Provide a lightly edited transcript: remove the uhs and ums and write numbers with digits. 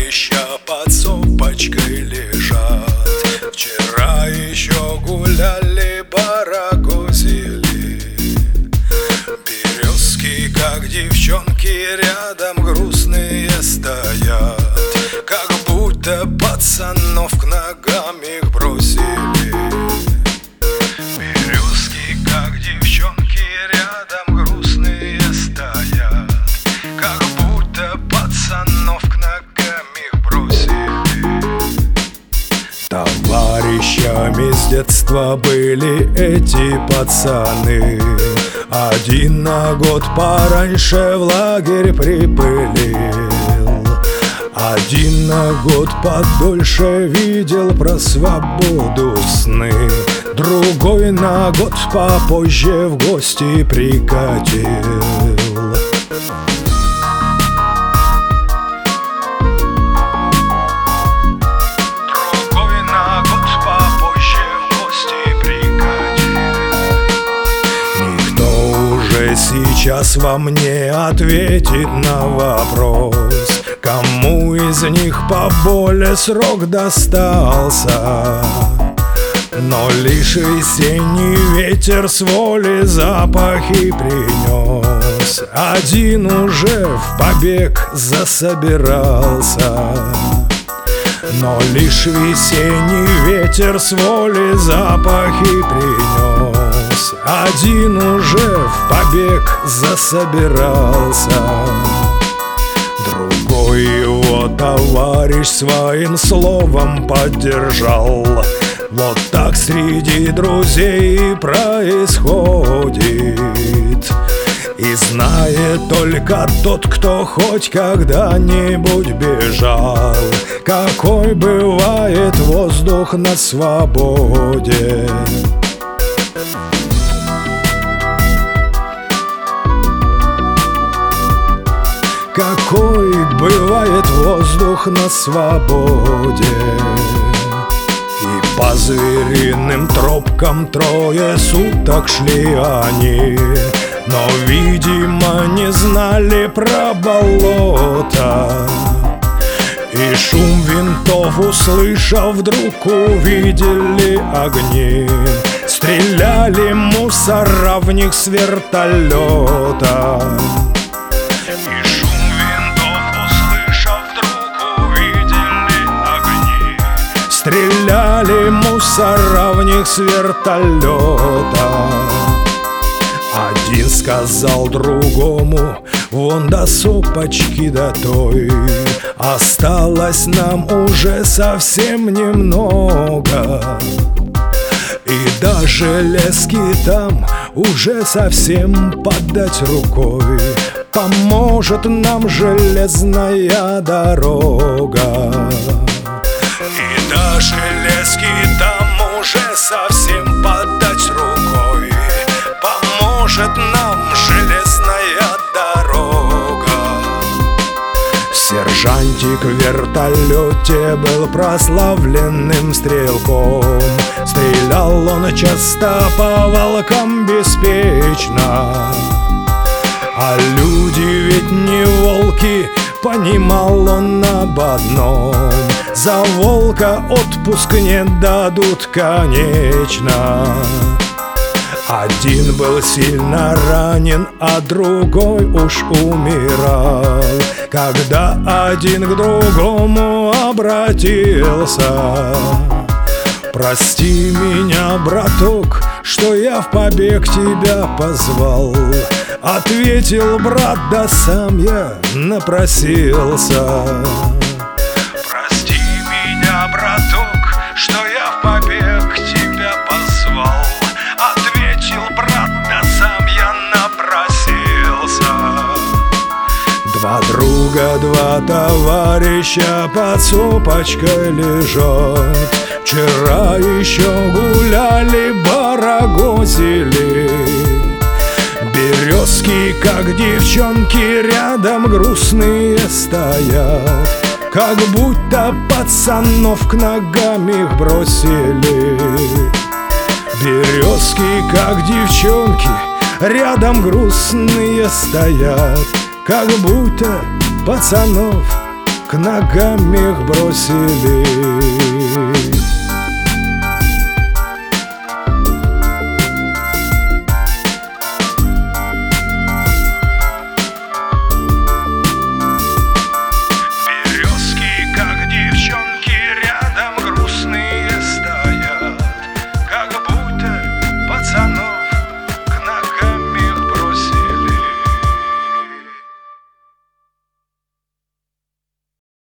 товарища под сопочкой лежат. Вчера еще гуляли, барагозили. Березки, как девчонки, рядом грустные стоят, как будто пацанов к ногам их бросили. Березки, как девчонки, рядом грустные стоят, как будто пацанов к ногам их бросили. Товарищами с детства были эти пацаны. Один на год пораньше в лагерь припылил, один на год подольше видел про свободу сны, другой на год попозже в гости прикатил. Сейчас вам не ответит на вопрос, кому из них поболее срок достался. Но лишь весенний ветер с воли запахи принес, один уже в побег засобирался. Но лишь весенний ветер с воли запахи принес, один уже в побег засобирался. Другой его товарищ своим словом поддержал. Вот так среди друзей происходит. И знает только тот, кто хоть когда-нибудь бежал, какой бывает воздух на свободе. Какой бывает воздух на свободе. И по звериным тропкам трое суток шли они, но, видимо, не знали про болото. И шум винтов услышав, вдруг увидели огни. Стреляли мусора в них с вертолета. И шум винтов услышав, вдруг увидели огни. Стреляли мусора в них с вертолета. Один сказал другому: вон до сопочки до той осталось нам уже совсем немного. И даже лески там уже совсем подать рукой, поможет нам железная дорога. И даже лески там уже совсем подать рукой, поможет нам железная дорога. Сержантик в вертолете был прославленным стрелком. Стрелял он часто по волкам беспечно. А люди ведь не волки, понимал он об одном: за волка отпуск не дадут, конечно. Один был сильно ранен, а другой уж умирал, когда один к другому обратился: прости меня, браток, что я в побег тебя позвал. Ответил брат: да сам я напросился. Прости меня, браток, что я в побег тебя позвал. Ответил брат: да сам я напросился. Два друга, два товарища под сопочкой лежат. Вчера еще гуляли, барагозили. Березки, как девчонки, рядом грустные стоят, как будто пацанов к ногам их бросили. Березки, как девчонки, рядом грустные стоят, как будто пацанов к ногам их бросили.